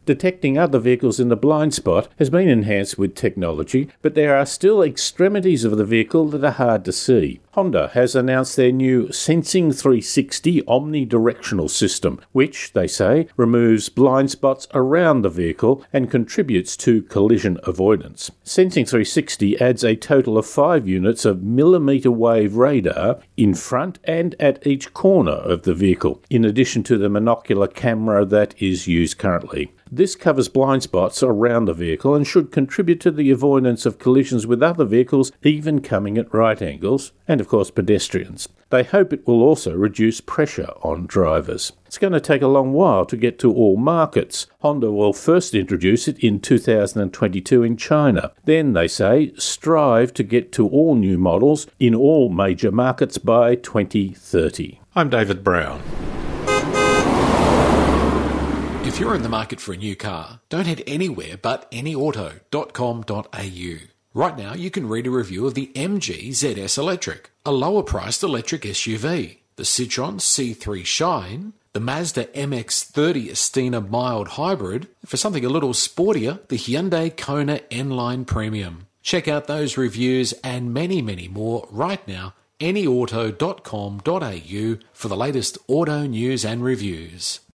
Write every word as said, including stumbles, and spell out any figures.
Detecting other vehicles in the blind spot has been enhanced with technology, but there are still extremities of the vehicle that are hard to see. Honda has announced their new Sensing three sixty omnidirectional system, which, they say, removes blind spots around the vehicle and contributes to collision avoidance. Sensing three sixty adds a total of five units of millimetre wave radar in front and at each corner of the vehicle, in addition to the monocular camera that is used currently. This covers blind spots around the vehicle and should contribute to the avoidance of collisions with other vehicles, even coming at right angles, and of course pedestrians. They hope it will also reduce pressure on drivers. It's going to take a long while to get to all markets. Honda will first introduce it in two thousand twenty-two in China. Then, they say, strive to get to all new models in all major markets by twenty thirty. I'm David Brown. If you're in the market for a new car, don't head anywhere but any auto dot com dot a u. Right now, you can read a review of the M G Z S Electric, a lower-priced electric S U V, the Citroën C three Shine, the Mazda M X thirty Estina Mild Hybrid, and for something a little sportier, the Hyundai Kona N-Line Premium. Check out those reviews and many, many more right now, any auto dot com dot a u, for the latest auto news and reviews.